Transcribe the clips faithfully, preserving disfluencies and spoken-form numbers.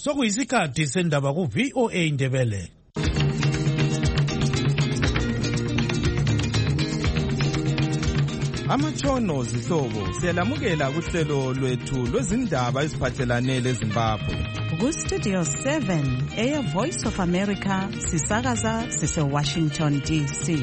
Sokuyisikhathi sendaba ku V O A Indebele. Amatshono zihlobo siyalamukela kuhlelo lwethu lwezindaba eziphathelane leZimbabwe. Ku Studio seven eya Voice of America sisakaza sise Washington D C.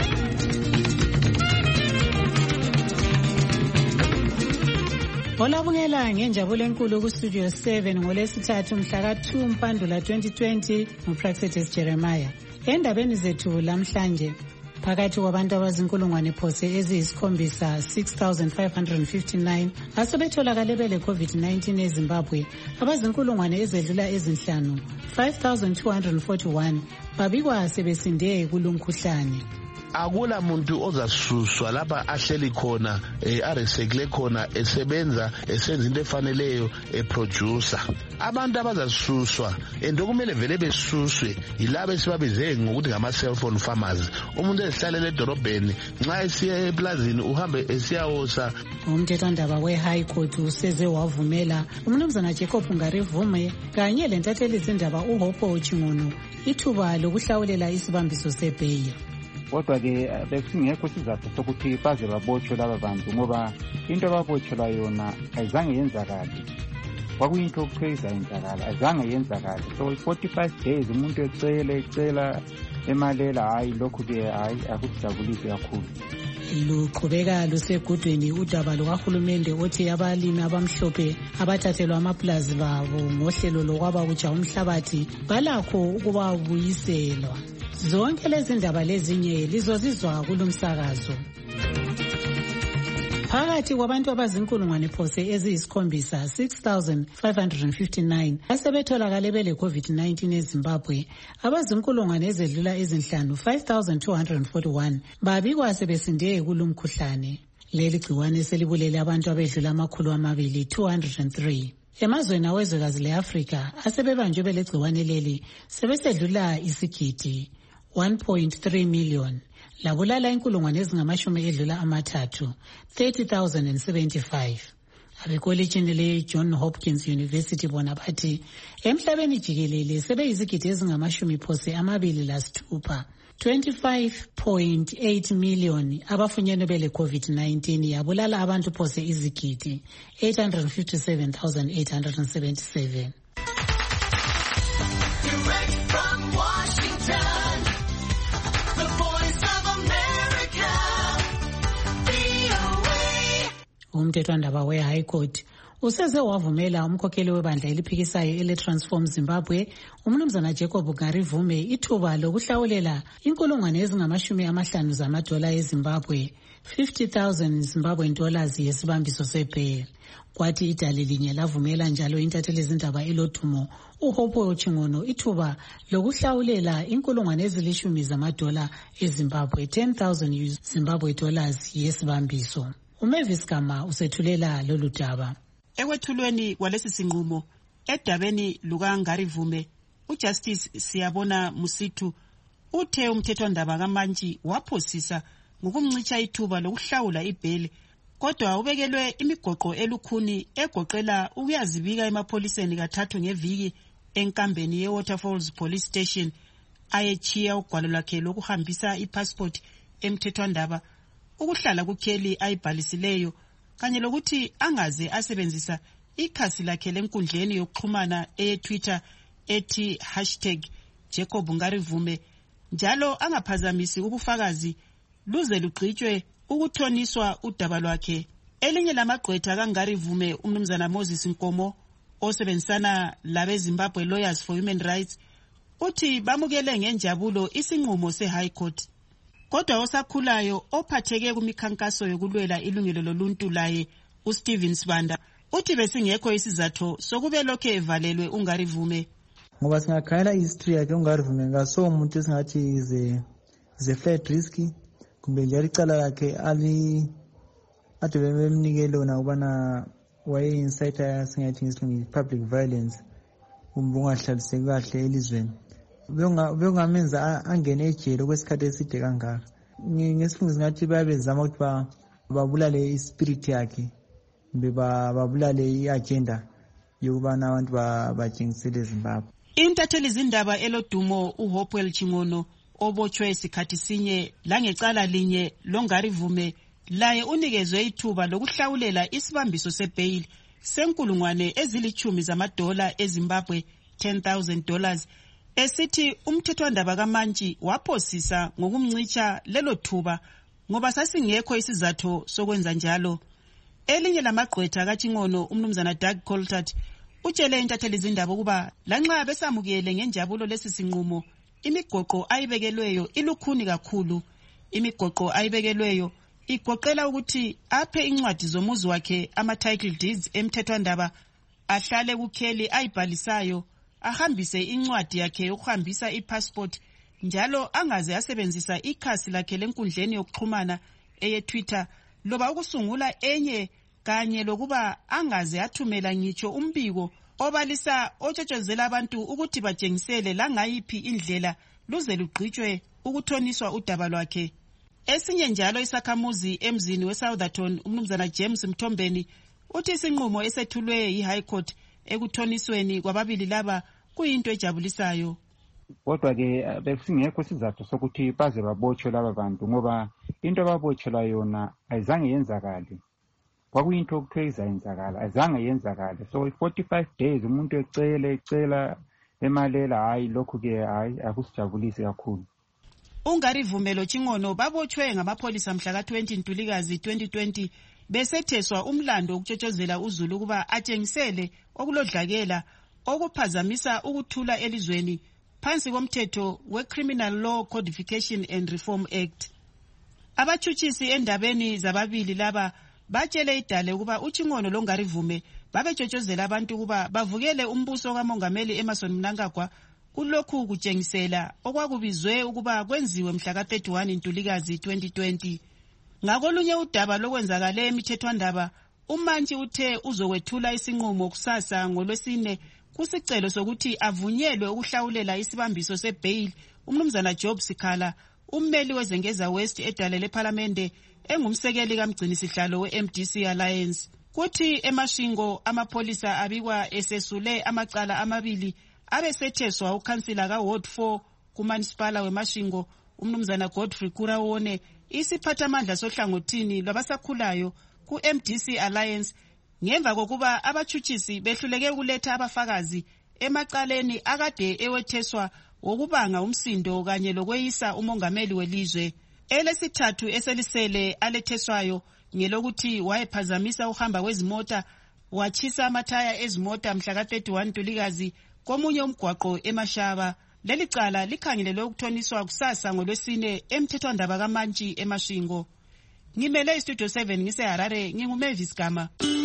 Olabungela ngenjabulo enkulu ku Studio seven ngolesithathu mhla ka two Mpandula twenty twenty nguPraxedes Jeremiah. Endabeni zethu lamhlanje phakathi kwabantu abazinkulungwane phose eziyisikhombisa six thousand five hundred fifty-nine asebetholakale bele COVID nineteen eZimbabwe, abazinkulungwane ezedlula ezinhlanu five thousand two hundred forty-one babikwa sebesinde kulumkhuhlane. Akula muntu ozasuswa lapha ahleli khona eh, aresekle khona esebenza esenza into efaneleyo eproducer. Abantu abazasuswa endokumele vele besuswe yilabo esibabize ngokuthi ngama cellphone farmers. Umuntu esihlalele edorobheni nxa esiya eplazini uhambe esiyawosa. Umthethwandaba we-High Court useze wavumela umnumzana Jacob Ngarivume kanye lentatheli zindaba uHopo Chingunu ithuba lokuhlawulela isibambiso sebheyi. Kodwa-ke besingekho sizathu sokuthi baze babotshwe laba bantu ngoba into ababotshelwa yona ayizange yenzakale. Kwakuyinto okuthiwa izayenzakala ayizange yenzakale. So forty-five days umuntu ecela ecela emalela hayi lokhu-ke hayi akusijabulisi kakhulu. Luqhubeka lusegudweni udaba lukahulumende othi abalimi abamhlophe abathathelwa amaplazi babo ngohlelo lokwaba kutsha umhlabathi balakho ukubabuyiselwa. Zonke lezi ndaba lezinye lizozizwa kulumsakazo. Phakathi kwabantu abazinkulungwane phose eziyisikhombisa six thousand five hundred fifty-nine asebetholakale bele COVID nineteen eZimbabwe, abazinkulungwane ezedlula ezinhlanu five thousand two hundred forty-one babikwa sebesinde kulumkhuhlane. Leli gciwane selibulele abantu abedlula amakhulu amabili two hundred three. Emazweni awezwekazi le-Afrika asebebanjwe bele gciwane leli sebesedlula isigidi one point three million. Labulala inkulungwane ezingamashumi edlula amathathu thirty thousand seventy-five. Abekolitshini le-John Hopkins University bona bathi emhlabeni jikelele sebeyizigidi ezingamashumi phose amabili lasithupha twenty-five point eight million abafunyenwe bele COVID nineteen yabulala abantu phose izigidi eight hundred fifty-seven thousand eight hundred seventy-seven. Direct from Washington. Umthethwandaba we-High Court useze wavumela umkhokheli webandla eliphikisayo ele-Transform Zimbabwe umnumzana Jacob Ngarivume ithuba lokuhlawulela inkulungwane ezingamashumi amahlanu zamadola eZimbabwe fifty thousand Zimbabwean dollars yesibambiso sebheyi. Kwathi idale linye lavumela njalo intatheli zindaba elodumo uHopo Chingunu ithuba lokuhlawulela inkulungwane ezilishumi zamadola eZimbabwe ten thousand Zimbabwe dollars yesibambiso. Umavis Gama usethulela lolu daba. Ekwethulweni kwalesi sinqumo edabeni luka Ngarivume, uJustice Siyabona Musithu uthe umthethwandaba kaMantshi waphosisa ngokumncisha ithuba lokuhlawula ibheli, kodwa ubekelwe imigoqo elukhuni egoqela ukuyazibika emapholiseni kathathu ngeviki enkambeni yeWaterfalls Police Station ayechiya ugwalo lwakhe lokuhambisa ipassport emthethwandaba, ukuhlala kukheli ayibhalisileyo kanye lokuthi angaze asebenzisa ikhasi lakhe lenkundleni yokuxhumana eTwitter ethi hashtag Jacob Ngarivume, njalo angaphazamisi ubufakazi luze lugqitshwe ukuthoniswa udaba lwakhe. Elinye lamagqwetha kaNgarivume umnumzana Moses Nkomo osebenzisana labe Zimbabwe Lawyers for Human Rights uthi bamukele ngenjabulo isinqumo se-High Court. Kodwa osakhulayo ophatheke kumikhankaso yokulwela ilungelo loluntu laye uSteven Sibanda uthi besingekho isizathu sokube lokhe evalelwe uNgarivume. Ngoba singakhayela history yakhe uNgarivume ngaso umuntu esingathi ize ize flat risk kumbe njalo icala lakhe ali ade bemnikele lona ubana waye inciter singathi ngesilungu public violence kumbe ungahlaliseki kahle elizweni. Bengamenza angene ejele kwesikhathi eside kangaka. Ngesilungu singathi bayabezama ukuthi babulale ispirit yakhe kumbe babulale iagenda yokubana abantu batshengisele eZimbabwe. Intatheli zindaba elodumo uHopewell Chingono obotshwe isikhathi sinye langecala linye longari vume laye unikezwe ithuba lokuhlawulela isibambiso sebail senkulungwane ezilichumi zamadola eZimbabwe ten thousand dollars esithi umthethwandaba kaMantshi waphosisa ngokumncisha lelo thuba ngoba sasingekho isizathu sokwenza njalo. Elinye lamagqwetha kaChingono umnumzana Doug Coltart utshele intatheli zindaba ukuba lanxa besamukele ngenjabulo lesi sinqumo imigoqo ayibekelweyo ilukhuni kakhulu. Imigoqo ayibekelweyo igoqela ukuthi aphe incwadi zomuzi wakhe ama-title deeds emthethwandaba, ahlale kukheli ayibhalisayo, ahambise incwadi yakhe yokuhambisa ipassport, njalo angaze asebenzisa ikhasi lakhe lenkundleni yokuxhumana eye-Twitter loba ukusungula enye, kanye lokuba angaze athumela ngitsho umbiko obalisa otshotshozela abantu ukuthi batshengisele langayiphi indlela luze lugqitshwe ukuthoniswa udaba lwakhe. Esinye njalo isakhamuzi emzini weSoutherton umnumzana James Mthombeni uthi isinqumo esethulwe yi-High Court ekuthonisweni kwababili laba kuyinto ejabulisayo. Kodwa ke besingekho isizathu sokuthi baze babotshwe laba bantu ngoba into ababotshelwa yona ayizange yenzakale. Kwakuyinto okuthiwa izayenzakala ayizange yenzakale. So forty-five days umuntu ecele ecela emalela, hayi lokhu ke hayi akusijabulisi kakhulu. Ungari Vumelo Chingono babotshwe ngamapholisa mhla ka twenty Ntulikazi twenty twenty besetheswa umlando ukutshotshozela uZulu kuba atshengisele okulodlakela okuphazamisa ukuthula elizweni phansi komthetho we-Criminal Law Codification and Reform Act. Abatshutshisi endabeni zababili laba batshele idale ukuba uChingono loNgari Vume babetshotshozela abantu kuba bavukele umbuso kaMongameli Emmerson Mnangagwa kulokhu kutshengisela okwakubizwe ukuba kwenziwe mhla ka thirty-one Ntulikazi twenty twenty. Ngakolunye udaba lokwenzakale emithethwandaba, uMantshi uthe uzokwethula isinqumo kusasa ngolwesine kusicelo sokuthi avunyelwe ukuhlawulela isibambiso sebail umnumzana Job Sikhala, ummeli wezengeza West edale leParlamente engumsekeli kamgcini sihlalo we-M D C Alliance. Kuthi eMashingo amapholisa abikwa esesule amacala amabili abesetheswa ukhansila kaWard four kumanisipala weMashingo umnumzana Godfrey Kurawone, isiphathamandla sohlangothini lwabasakhulayo ku-M D C Alliance, ngemva kokuba abatshutshisi behluleke ukuletha abafakazi emacaleni akade ewetheswa wokubanga umsindo kanye lokweyisa umongameli welizwe. Elesithathu eselisele aletheswayo ngelokuthi wayephazamisa uhamba kwezimota, wachisa amathaya ezimota mhla ka thirty-one Ntulikazi komunye umgwaqo eMashaba. Leli cala likhangelelwe ukuthoniswa kusasa ngolwesine emthethwandaba kaMantshi eMashingo. Ngimele istudio seven ngise Harare, nginguMavis Gama.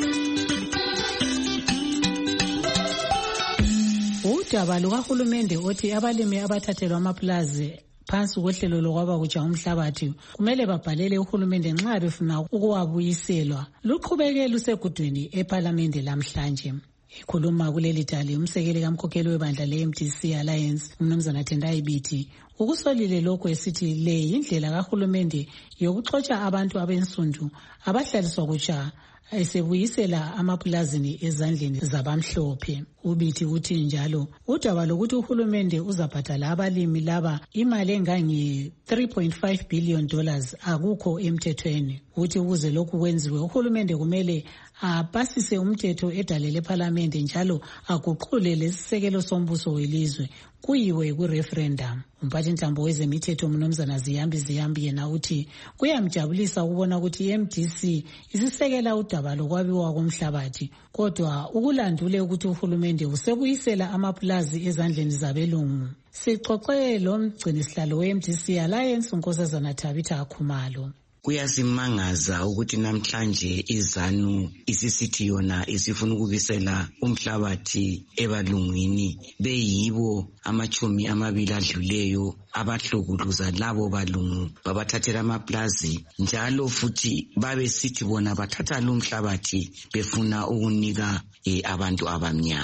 Udaba lukahulumende othi abalimi abathathelwa amaplazi phansi kohlelo lokwaba kutsha umhlabathi kumele babhalele uhulumende nxa befuna ukuwabuyiselwa luqhubeke lusegudwini eParlamente lamhlanje. Ikhuluma kuleli dali umsekeli kamkhokheli webandla le-M D C Alliance umnumzana Tendai Biti ukusolile lokho esithi le indlela kahulumende yokuxotsha abantu abensundu abahlaliswa kutsha esebuyisela amapulazini ezandleni zabamhlophe. Ubithi uthi njalo udaba lokuthi uhulumende uzabhadala abalimi laba imali engange three point five billion dollars akukho emthethweni. Uthi ukuze lokhu kwenziwe uhulumende kumele apasise umthetho edale leParlamente njalo aguqule lesisekelo sombuso welizwe kuyiwe ku-referendum. Umphathi ntambo wezemithetho umnumzana Ziyambi Ziyambi yena uthi kuyamjabulisa ukubona ukuthi i-M D C isisekela udaba lokwabiwa komhlabathi, kodwa ukulandule ukuthi uhulumende usebuyisela amapulazi ezandleni zabelungu. Sixoxe lo mgcinisihlalo we-M D C Alliance uNkosazana Thabitha Khumalo. Kuyasimangaza ukuthi namhlanje izanu isisithi yona isifuna ukubisela umhlabathi ebalungwini beyibo amachumi amabili adluleyo abahlokuluza labo balungu babathathela amaplazi, njalo futhi babe sithi bona bathatha lo mhlabathi befuna ukunika eh, abantu abamnyama.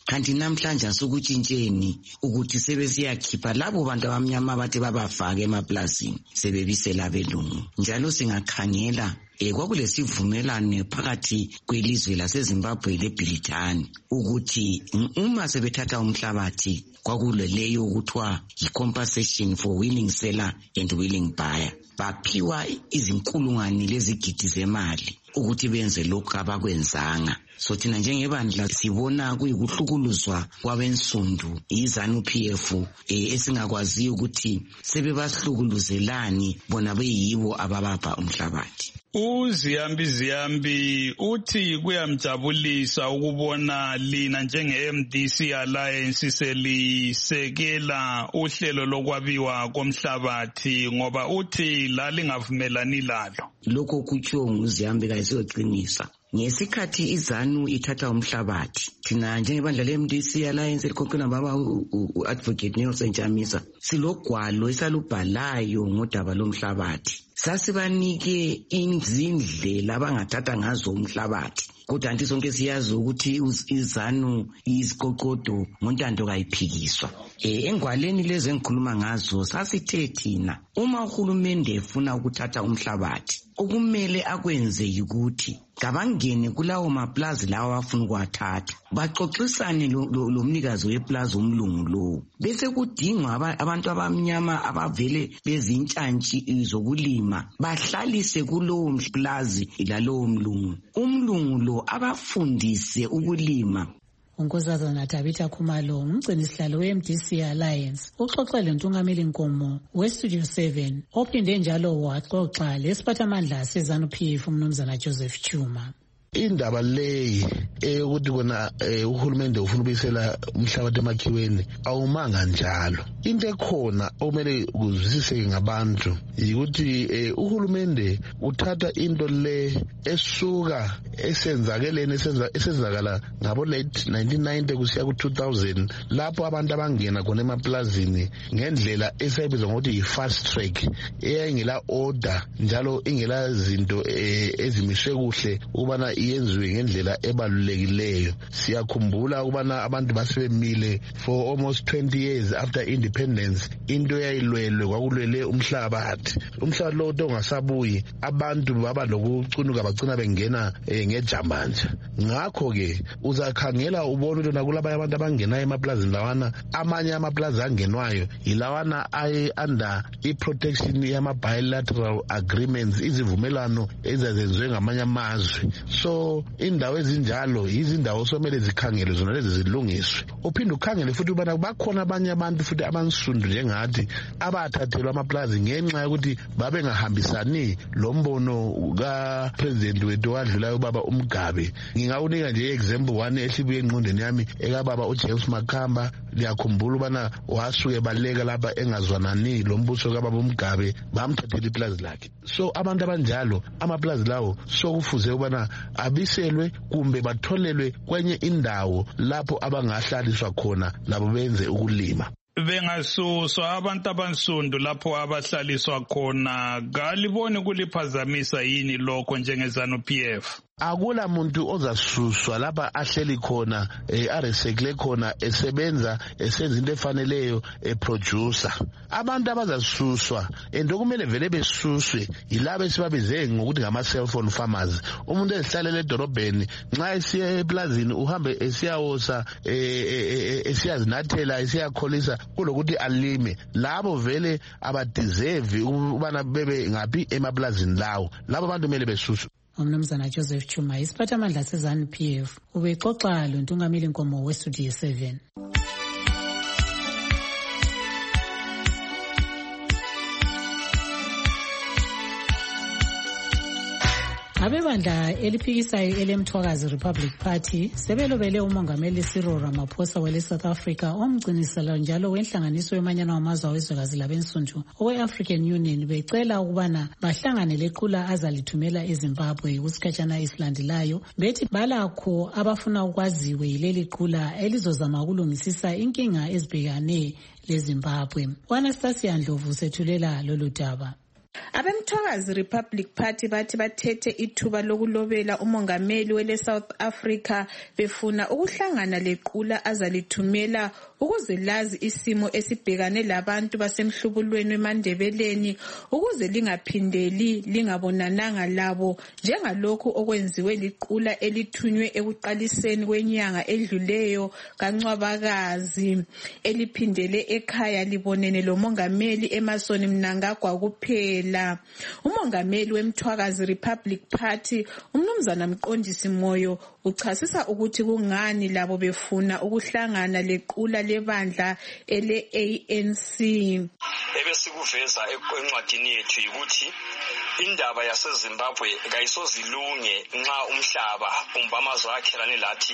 kanti namhlanje asukutshintsheni ukuthi sebesiyakhipha labo bantu abamnyama abathi babafake emaplazini sebebisela abelungu. Njalo singakhangela Eh kwakulesivumelane phakathi kwelizwe laseZimbabwe leBrithani ukuthi uma sebethatha umhlabathi kwakuleleyo ukuthiwa yi-compensation for willing seller and willing buyer. Baphiwa izinkulungwane lezigidi zemali ukuthi benze lokhu abakwenzanga. So thina njengebandla sibona kuyikuhlukuluzwa kwabensundu izanu P F eh esingakwazi ukuthi sebebahlukuluzelaani bona beyibo ababapha umhlabathi. Uziyambi Ziyambi uthi kuyamjabulisa ukubona lina njenge-M D C Alliance selisekela uhlelo lokwabiwa komhlabathi ngoba uthi lalingavumelani lalo. Lokho kutsho nguZiyambi kayisiyoqinisa. Ngesikhathi izanu ithatha umhlabathi thina njengebandla le-M D C Alliance elikhokhela baba u-Advocate Nelson Chamisa silogwalo esalubhalayo ngodaba lomhlabathi. Sasibanike izindlela abangathatha ngazo umhlabathi. Kodwa anti sonke siyazi ukuthi izanu iziqoqodo ngontando kayiphikiswa. Eh engwaleni lezi engikhuluma ngazo sasithe thina uma uhulumende efuna ukuthatha umhlabathi okumele akwenze ukuthi kabangene kulawo maplazi lawo afuna ukuwathatha baxoxisane lo mnikazi weplazi umlungu lo bese kudingwa abantu abamnyama abavele bezintshantshi zokulima bahlalise kulowo plazi lalowo mlungu umlungu lo abafundise ukulima. Unkosazana Tabitha Khumalo umgcini sihlalo we-M D C Alliance uxoxele uNtungameli Nkomo we-Studio seven ophinde njalo waxoxa lesiphathamandla seZanu P F uMnumzana Joseph Chuma. Indaba leyi ukuthi kona uhulumende ufuna ubuyisela umhlabathi emakhiweni awumanga njalo. Into ekhona okumele kuzwisiseke ngabantu ukuthi uhulumende uthatha into le esuka esenzakeleni esenzakala ngabo late nineteen ninety kusiya ku two thousand lapho abantu abangena khona emaplazini ngendlela esayibizwa ngokuthi yi-fast track eyayingela order njalo ingela zinto ezimiswe kuhle ubana iyenziwe ngendlela ebalulekileyo. Siyakhumbula ukubana abantu basebemile for almost twenty years after independence into yayilwelwe kwakulwele umhlabathi. Umhlabathi lo ongasabuyi abantu baba lokucunuka bagcina bengena ngejambanje. Ngakho ke uzakhangela ubona ukuthi nakulaba abantu abangena emaplazini lawana amanye amaplazi angenwayo yilawana aye under i-protection yama bilateral agreements izivumelano ezazenziwe ngamanye amazwe. So indawo ezinjalo izindawo somele zikhangelwe zona lezi zilungiswe. Uphinde ukhangele futhi ubana bakhona abanye abantu futhi abansundu njengathi abathathelwa amaplazi ngenxa yokuthi babe ngahambisani lo mbono ka president wethu wadlulayo ubaba uMgabe. Ngingawunika nje example one ehlibuye engqondweni yami ekababa uJames Makhamba. Liyakhumbula ubana wasuke baleka lapha engazwanani lo mbuso kababa uMgabe bamthathela iplazi lakhe. So abantu abanjalo amaplazi lawo sokufuze ubana abiselwe kumbe batholelwe kwenye indawo lapho abangahlaliswa khona labo benze ukulima. Bengasuswa abantu abansundu lapho abahlaliswa khona galibone kuliphazamisa yini lokho njengeZanu P F? Akula muntu ozasuswa lapha ahleli khona aresekle khona esebenza esenza into efaneleyo eproducer. Abantu abazasuswa endokumele vele besuswe yilabo esibabize ngokuthi ngama cellphone farmers. Umuntu ezihlalele edorobheni nxa esiya eplazini uhambe esiyawosa esiyazinathela esiyakholisa kulokuthi alime. Labo vele abadeserve ubana bebe ngapi emaplazini lawo. Labo abantu kumele besuswe. Umnumzana Joseph Chuma isiphathamandla seZanu P F ubexoxa lo Ntungameli Nkomo we-Studio seven. Abebandla eliphikisayo elemthwakazi Republic Party sebelobele umongameli Cyril Ramaphosa wele South Africa omgcinisela njalo wenhlanganiso yomanyano wamazwe awezwekazi labensundu owe-African Union becela ukubana bahlangane lequla azalithumela eZimbabwe kusikhatshana esilandelayo bethi balakho abafuna ukwaziwe yileli qula elizozama ukulungisisa inkinga ezibhekane leZimbabwe. Anastasia Ndlovu sethulela lolu daba. Abemthwakazi Republic Party bathi bathethe ithuba lokulobela umongameli wele South Africa befuna ukuhlangana lequla azalithumela ukuze lazi isimo esibhekane labantu basemhlubulweni eMandebeleni ukuze lingaphindeli lingabonananga labo njengalokhu okwenziwe liqula elithunywe ekuqaliseni kwenyanga edluleyo kaNcwabakazi eliphindele ekhaya libonene lomongameli Emmerson Mnangagwa kuphela. Umongameli wemthwakazi Republic Party umnumzana Mqondisi Moyo uchasisa ukuthi kungani labo befuna ukuhlangana lequla lebandla ele A N C. Ebesikuveza encwadini yethu ukuthi indaba yaseZimbabwe kayisozilunge nxa umhlaba umbamazwe akhelane lathi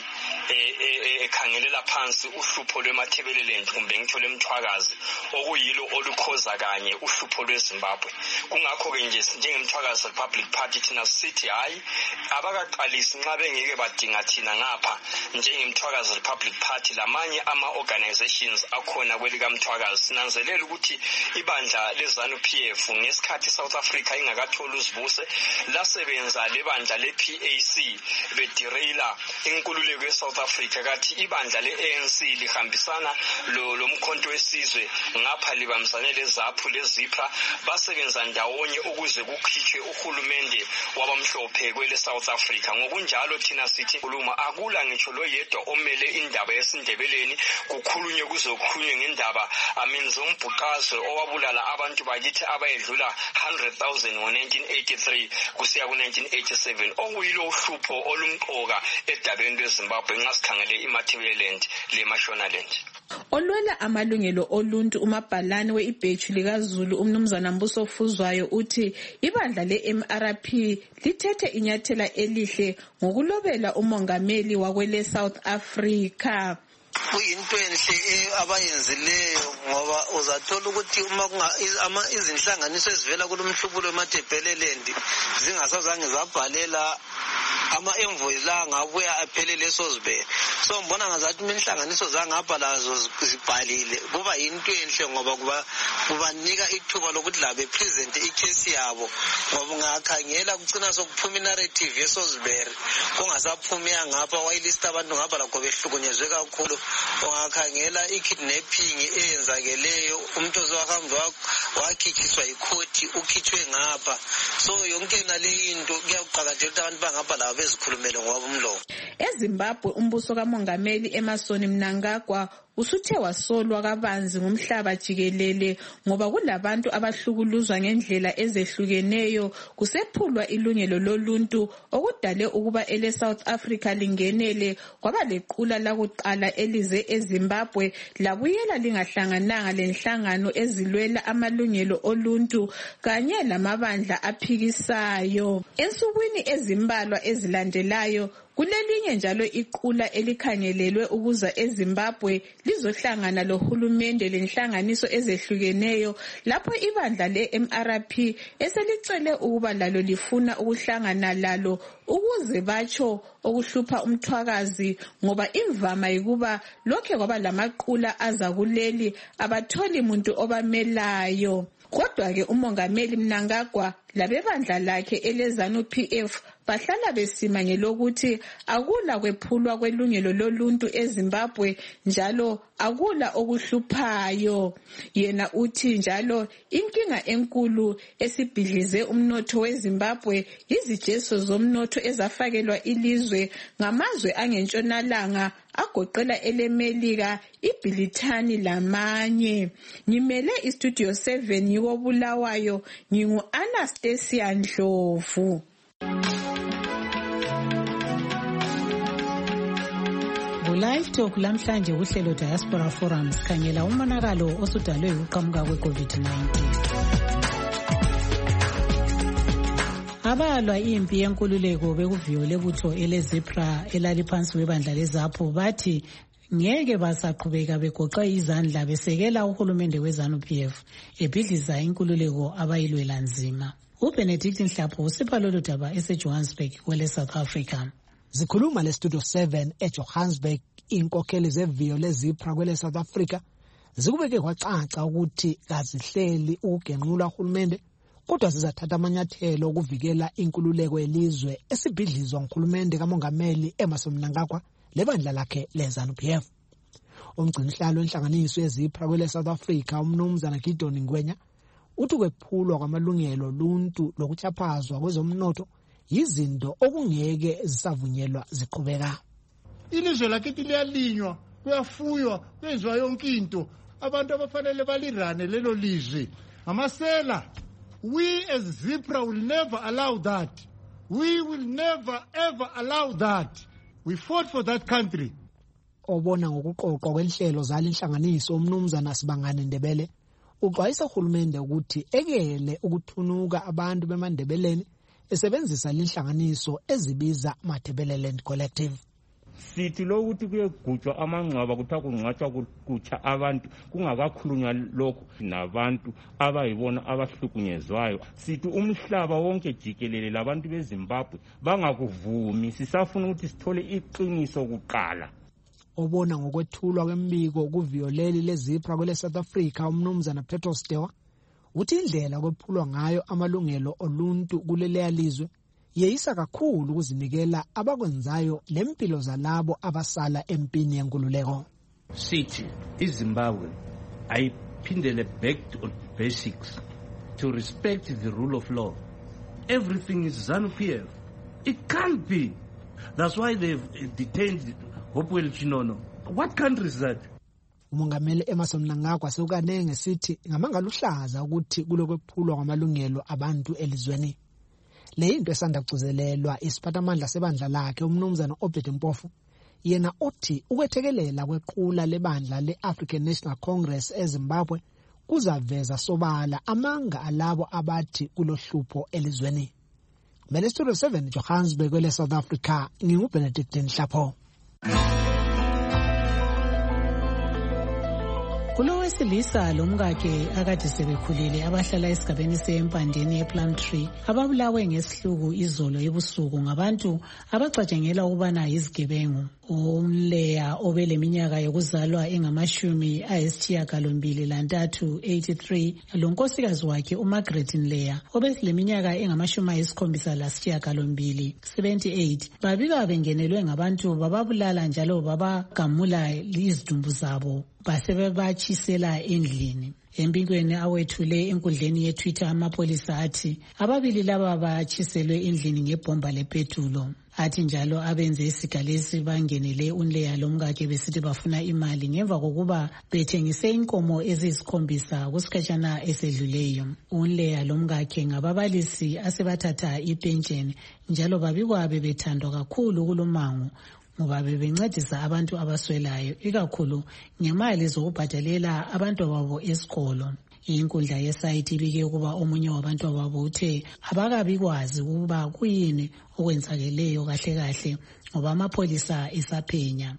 ekhangelela phansi uhlupho lwemathebeleland kumbe ngitho lemthwakazi okuyilo olukhoza kanye uhlupho lweZimbabwe. Kungakho ke nje njengemthwakazi Republic Party thina sithi hayi abakaqalisi nxa bengeke badinga thina ngapha njengemthwakazi Republic Party lamanye ama organizations akhona kwelika mthwakazi sinanzelela ukuthi ibandla leZANU P F ngesikhathi South Africa ingakathola uzibuse lasebenza lebandla le P A C bedirela inkululeko yeSouth Africa kathi ibandla le A N C lihambisana lo lomkhonto wesizwe ngapha libamsane lezaphu lezipha basebenza ndawonye ukuze kukhitshwe uhulumende wabamhlophe kwele South Africa. Ngokunjalo thina sithi kuluma akula ngitsho lo yedwa omele indaba yesindebeleni kukhulunywe kuzokhulunywe ngendaba amenza umbhuqazwe owabulala abantu bakithi abayedlula one hundred thousand ngo nineteen eighty-three kusiya ku nineteen eighty-seven okuyilo uhlupho olumqoka edabeni lweZimbabwe nxa sikhangele iMathebeleland leMashonaland. Olwela amalungelo oluntu umabhalane weibheju likaZulu umnumzana Mbuso Fuzwayo uthi ibandla le M R P lithethe inyathela elihle ngokulobela umongameli wakwele South Africa. Kuyinto enhle abayenzileyo ngoba uzathola ukuthi uma ama izinhlanganiso ezivela kulomhlubulo weMathebeleland zingasazange zabhalela ama envoys la ngabuya aphelele sozibele. So mbona ngazathi inhlanganiso zangapha lazo zibhalile kuba yinto enhle ngoba kuba kubanika ithuba lokuthi labe present icase yabo ngoba ngakhangela kucina sokuphuma narrative yesozibele kungasaphumi ngapha wayilista abantu ngapha lakho behlukunyezwe kakhulu ongakhangela ikidnapping eyenzakeleyo umuntu ozwahamba wakhichiswa ikhoti ukhitshwe ngapha. So yonke nale into kuyaqhakathela ukuthi abantu bangapha labo bezikhulumele ngoba umlomo. eZimbabwe umbuso kamongameli Emmerson Mnangagwa usuthe wasolwa kabanzi ngomhlaba jikelele ngoba kulabantu abahlukuluzwa ngendlela ezehlukeneyo kusephulwa ilungelo loluntu okudale ukuba ele South Africa lingenele kwaba lequla lakuqala elize eZimbabwe labuyela lingahlangananga lenhlangano ezilwela amalungelo oluntu kanye lamabandla aphikisayo. Ensukwini ezimbalwa ezilandelayo kulelinye njalo iqula elikhangelelwe ukuza eZimbabwe lizohlangana lohulumende lenhlanganiso ezehlukeneyo lapho ibandla le M R P eselicele ukuba lalo lifuna ukuhlangana lalo ukuze batsho okuhlupha umthwakazi ngoba imvama yikuba lokho kwaba lamaqula aza kuleli abatholi umuntu obamelayo. Kodwa ke umongameli Mnangagwa labebandla lakhe eleZANU P F bahlala besimanye lokuthi akula kwephulwa kwelungelo loluntu eZimbabwe njalo akula okuhluphayo. Yena uthi njalo inkinga enkulu esibhidlize umnotho weZimbabwe izijeso zomnotho ezafakelwa ilizwe ngamazwe angentshonalanga agoqela eleMelika, iBrithani lamanye. Ngimele iStudio seven yiko Bulawayo ngingu Anastasia Ndlovu. Live Talk lamhlanje uhlelo Diaspora Forum sikhangela umonakalo osudalwe ukuqhamuka kwe-COVID nineteen. Abalwa impi yenkululeko bekuviyo lebutho eleZipra elaliphansi kwebandla leZAPU bathi ngeke basaqhubeka begoqa izandla besekela uhulumende weZANU P F ebhidliza inkululeko abayilwela nzima. uBenedict Nhlapho usipha lolu daba eseJohannesburg kwele South Africa. Zikhuluma leStudio seven eJohannesburg inkokheli zeviyo leZipra kwele South Africa zikubeke kwacaca ukuthi kazihleli ukugenqula uhulumende kodwa zizathatha amanyathelo okuvikela inkululeko yelizwe esibhidlizwa nguhulumende kamongameli Emmerson Mnangagwa lebandla lakhe leZANU P F. Umgcinihlalo wenhlanganiso yezipra kwele South Africa umnumzana Gideon Ngwenya uthi kwephulwa kwamalungelo oluntu lokuchaphazwa kwezomnotho yizinto okungeke zisavunyelwa ziqhubeka. Ilizwe lakithi liyalinywa, kuyafuywa, kwenziwa yonke into. Abantu abafanele balirane lelo lizwe amasela. We as ZIPRA will never allow that. We will never ever allow that. We fought for that country. Obona ngokuqoqwa kwenhlelo zalinhlanganiso umnumzana Sibangane Ndebele uxwayisa uhulumende ukuthi ekele ukuthunuka abantu bemandebeleni esebenzisa linhlanganiso ezibiza Matabeleland Collective. Sithi lokuthi kuyegujwa amangcwaba kuthiwa kungcwatshwa kutsha abantu kungakakhulunywa lokho nabantu abayibona abahlukunyezwayo. Sithi umhlaba wonke jikelele labantu beZimbabwe bangakuvumi, sisafuna ukuthi sithole iqiniso kuqala. Obona ngokwethulwa kwembiko kuviyoleli lezipra kwele South Africa umnumzana Petro Stewa uthi indlela kwephulwa ngayo amalungelo oluntu kuleleya lizwe yeyisa kakhulu ukuzinikela abakwenzayo lempilo zalabo abasala empini yenkululeko. Sithi iZimbabwe ayiphindele back to basics to respect the rule of law. Everything is ZANU P F. It can't be. That's why they've detained Hopewell Chinono. What country is that? Umongameli Emmerson Mnangagwa sekukanenge sithi ngamangaluhlaza ukuthi kulokwephulwa kwamalungelo abantu elizweni. Le into esanda kucizelelwa isiphathamandla sebandla lakhe umnumzana Obed Mpofu yena othi ukwethekelela kwequla lebandla le-African National Congress eZimbabwe kuzaveza sobala amanga alabo abathi kulohlupho elizweni. Mele Studio seven Johannesburg kwele South Africa nginguBenedict Nhlapho. Kulo wesilisa lomkakhe akade sebekhulile abahlala esigabeni sempandeni yePlumtree ababulawe ngesihluku izolo ebusuku ngabantu abacatshengela ukubana yizigebengu. Umleya obeleminyaka yokuzalwa engamashumi ayisishiyagalombili lantathu eighty-three lonkosikazi wakhe uMargaret Nleya obeleminyaka engamashumi ayisikhombisa lasishiyagalombili seventy-eight babika bengenelwe ngabantu bababulala njalo babagamula izidumbu zabo basebebatshisela endlini. Embikweni awethule enkundleni yeTwitter amapolisa athi ababili laba batshiselwe endlini ngebhomba lepetulo. Athi njalo abenze isigalesi bangenele uNleya lomkakhe besithi bafuna imali ngemva kokuba bethengise inkomo eziyisikhombisa kusikhatshana esedluleyo. uNleya lomkakhe ngababalisi asebathatha ipensheni njalo babikwa bebethandwa kakhulu kulomango ngoba bebencedisa abantu abaswelayo ikakhulu ngemali zokubhadalela abantu babo esikolo. Inkundla yesayithi ibike ukuba omunye wabantu babo uthe abakabikwazi ukuba kuyini okwenzakeleyo kahle kahle ngoba amapholisa esaphenya.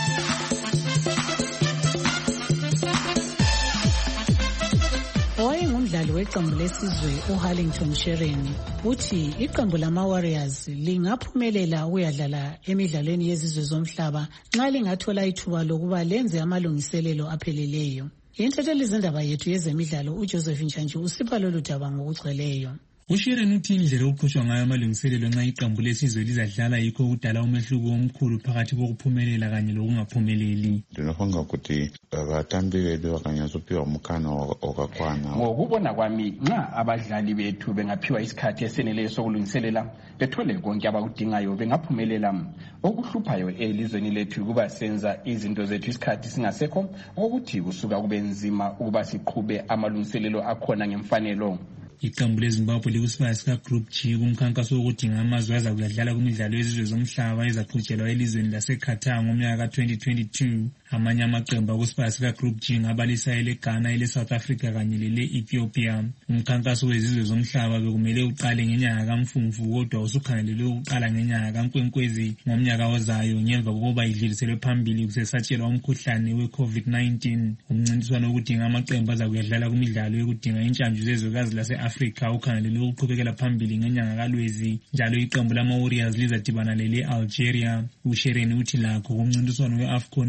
Owayengumdlali weqembu lesizwe uHarlington Shereni uthi iqembu lama-Warriors lingaphumelela ukuyadlala emidlalweni yezizwe zomhlaba nxa lingathola ithuba lokuba lenze amalungiselelo apheleleyo. Intatheli zindaba yethu yezemidlalo uJoseph Ntshantshu usipha lolu daba ngokugcweleyo. uSharon uthi indlela okuqhutshwa ngayo amalungiselelo nxa iqembu lesizwe lizadlala yikho ukudala umehluko omkhulu phakathi kokuphumelela kanye lokungaphumeleli. Ndinofunga ukuthi abatambi bethu bakanyazophiwa umkhana okakwana. Ngokubona kwami nxa abadlali bethu bengaphiwa isikhathi eseneleyo sokulungiselela bethole konke abakudingayo bengaphumelela. Okuhluphayo elizweni lethu kuba senza izinto zethu isikhathi singasekho ukuthi kusuka kube nzima ukuba siqhube amalungiselelo akhona ngemfanelo. Iqembu leZimbabwe likusibaya sika Group G kumkhankaso wokudinga amazwe aza kudlala kumidlalo yezizwe zomhlaba ezaqhutshelwa elizweni laseQatar ngomnyaka ka twenty twenty-two. Amanye amaqembu akusibaya sika Group G ngabalisa eleGhana, eleSouth Africa kanye lele-Ethiopia. Umkhankaso wezizwe zomhlaba bekumele uqale ngenyanga kaMfumfu kodwa usukhangelelwe ukuqala ngenyanga kaNkwenkwezi ngomnyaka ozayo ngemva kokuba idluliselwe phambili kusesatshelwa umkhuhlane we-COVID nineteen. Umncintiswano wokudinga amaqembu aza kudlala kumidlalo yokudinga intshantshu zezwekazi lase-Africa ukhangelelwe ukuqhubekela phambili ngenyanga kaLwezi. Njalo iqembu lama-Warriors lizadibana lele-Algeria. uShereni uthi lakho kumncintiswano we-AFCON indlela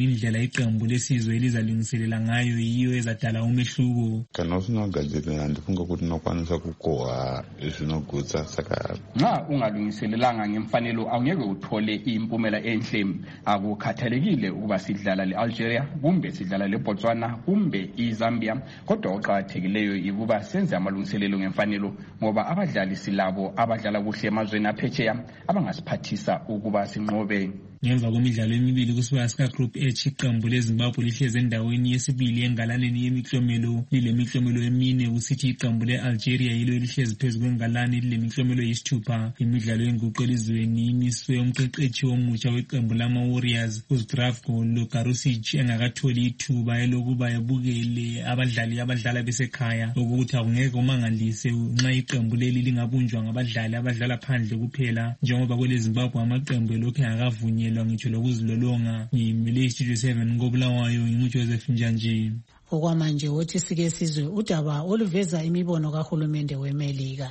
iqembu lesizwe elizalungiselela ngayo yiyo ezadala umehluko. Kana usinogadzirira ndifunga kuti unokwanisa kukoha zvinogutsa saka nxa ungalungiselelanga ngemfanelo awungeke uthole impumela enhle. Akukhathalekile ukuba sidlala le-Algeria kumbe sidlala le-Botswana kumbe i-Zambia, kodwa oqakathekileyo yikuba senze amalungiselelo ngemfanelo ngoba abadlali silabo abadlala kuhle emazweni aphetsheya abangasiphathisa ukuba sinqobe. Ngemva kwemidlalo emibili kusibaya sika-Group H, iqembu leZimbabwe lihlezi endaweni yesibili engalaneni yemiklomelo lilemiklomelo emine, kusithi iqembu le-Algeria yilo elihlezi phezu kwengalane lilemiklomelo yisithupha. Imidlalo yenguqu elizweni imiswe umqeqetshi omutsha weqembu lama-Warriors uZdravko Logarusic engakatholi ithuba elokuba ebukele abadlali abadlala besekhaya, okuthi akungeke kumangalise nxa iqembu leli lingabunjwa ngabadlali abadlala phandle kuphela, njengoba kweleZimbabwe amaqembu elokhu engakavunyelwa ngitsho lokuzilolonga. Ngimele iStudio seven ngobulawayo nginguJoseph Njanji. Okwamanje wothi sike sizwe udaba oluveza imibono kahulumende weMelika.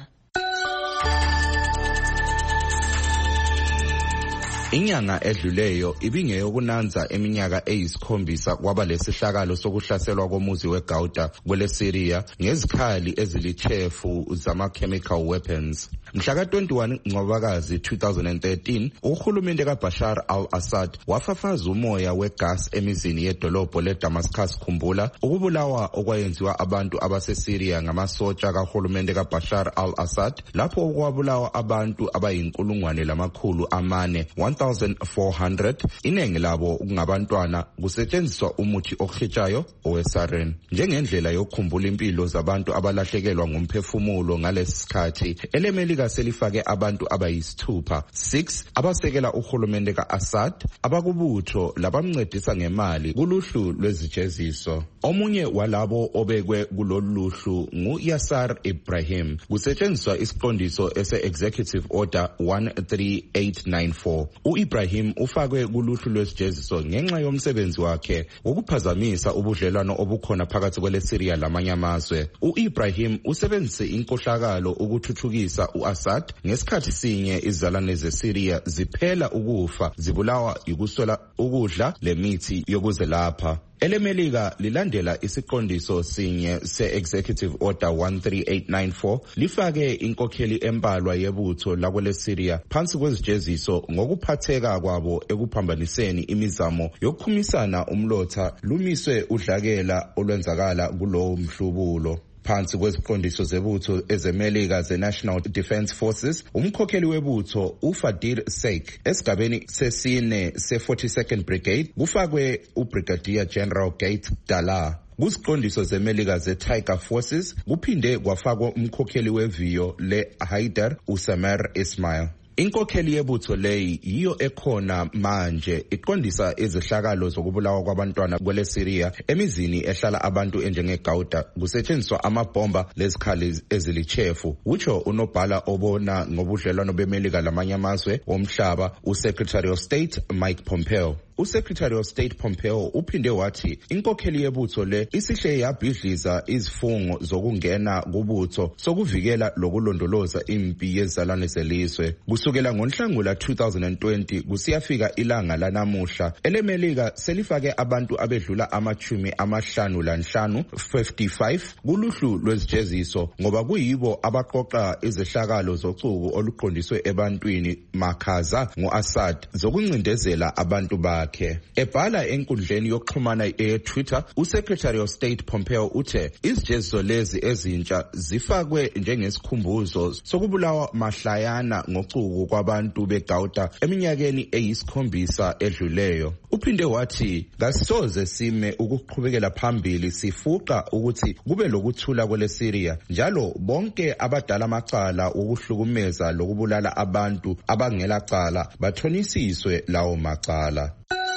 Inyanga edluleyo ibingeyokunanza eminyaka eyisikhombisa kwaba lesihlakalo sokuhlaselwa komuzi weGauta kwele Syria ngezikhali ezilichefu zama-chemical weapons. Mhla ka twenty-one Ncwabakazi two thousand thirteen, uhulumende kaBashar al-Assad wafafaza umoya wegas emizini yedolobho leDamascus. Khumbula ukubulawa okwayenziwa abantu abaseSyria ngamasotsha kahulumende kaBashar al-Assad, lapho okwabulawa abantu abayinkulungwane lamakhulu amane one thousand four hundred, iningi labo kungabantwana, kusetshenziswa umuthi okhitshayo owesarin njengendlela yokukhumbula impilo zabantu abalahlekelwa ngumphefumulo ngalesi sikhathi. eleMelika selifake abantu abayisithupha, six abasekela uhulumende ka-Assad, abakubutho labamncedisa ngemali kuluhlu lwezijeziso. Omunye walabo obekwe kulolu luhlu ngu-Yasser Ibrahim, kusetshenziswa isiqondiso ese-Executive Order one three eight nine four. U-Ibrahim ufakwe kuluhlu lwesijeziso ngenxa yomsebenzi wakhe wokuphazamisa ubudlelwano obukhona phakathi kweleSyria lamanye amazwe. U-Ibrahim usebenzise inkohlakalo ukuthuthukisa u-Assad ngesikhathi sinye izizalwane zeSyria ziphela ukufa zibulawa yikuswela ukudla lemithi yokuzelapha. eleMelika lilandela isiqondiso sinye se-Executive Order one three eight nine four lifake inkokheli embalwa yebutho lakweleSyria phansi kwezijeziso ngokuphatheka kwabo ekuphambaniseni imizamo yokukhumisana umlotha lumiswe udlakela olwenzakala kulowo mhlubulo. Phansi kweziqondiso zebutho ezeMelika ze-National Defense Forces, umkhokheli webutho uFadil Sheikh esigabeni sesine se-forty-second Brigade kufakwe uBrigadier General Gate Dalla. Kuziqondiso zeMelika ze-Tiger Forces kuphinde kwafakwa umkhokheli weviyo le-Haider uSamer Ismail. Inkokheli yebutho leyi yiyo ekhona manje iqondisa izehlakalo zokubulawa kwabantwana kweleSyria emizini ehlala abantu enjengeGauta kusetshenziswa amabhomba lezikhali ezilichefu, utsho unobhala obona ngobudlelwano beMelika lamanye amazwe womhlaba uSecretary of State Mike Pompeo. uSecretary of State Pompeo uphinde wathi inkokheli yebutho le isihle yabhidliza izifungo zokungena kubutho sokuvikela lokulondoloza impi yezalwane zelizwe. Kusukela ngoNhlangula two thousand twenty kusiyafika ilanga lanamuhla, eleMelika selifake abantu abedlula amachumi amahlanu lanhlanu fifty-five kuluhlu lwezijeziso ngoba kuyibo abaqoqa izehlakalo zocuku oluqondiswe ebantwini makhaza ngo-Assad zokuncindezela abantu bakhe. Ebhala enkundleni yokuxhumana ye-Twitter, uSecretary of State Pompeo uthe izijeziso lezi ezintsha zifakwe njengesikhumbuzo sokubulawa mahlayana ngocuku kwabantu beGauta eminyakeni eyisikhombisa edluleyo. Uphinde wathi kasisoze sime ukuqhubekela phambili sifuqa ukuthi kube lokuthula kweleSyria, njalo bonke abadala amacala ukuhlukumeza lokubulala abantu abangela cala bathonisiswe lawo macala.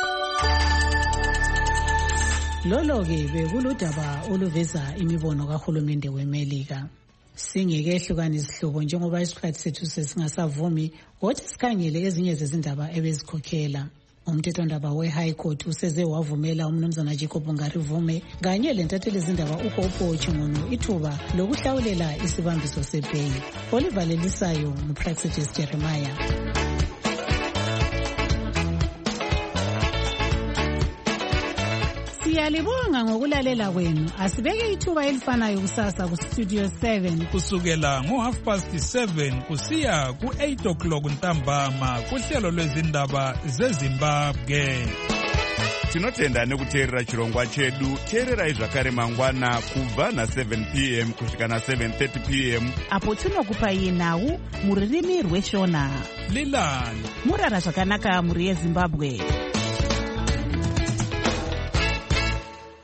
Lolo-ke bekuludaba oluveza imibono kahulumende weMelika. Singekehluka izihlobo njengoba isikhathi sethu sesingasavumi, wothi sikhangele ezinye zezindaba ebezikhokhela. Umthethondaba we-High Court useze wavumela umnumzana Jacob Ngarivume kanye lentatheli izindaba uPopo Chimono ithuba lokuhlawulela isibambiso sebheyi. Olivalelisayo nguPraxidis Jeremiah. Siyalibonga ngokulalela kwenu. Asibeke ithuba elifanayo kusasa ku Studio seven kusukela ngo half past seven kusiya ku eight o'clock ntambama kuhlelo lwezindaba zeZimbabwe. Tinotenda nekuteerera chirongwa chedu. Teererai zvakare mangwana kubva na seven p m kusvika na seven thirty p m apo tinokupai nhau mururimi rweshona. Lilani murara zvakanaka muri yeZimbabwe.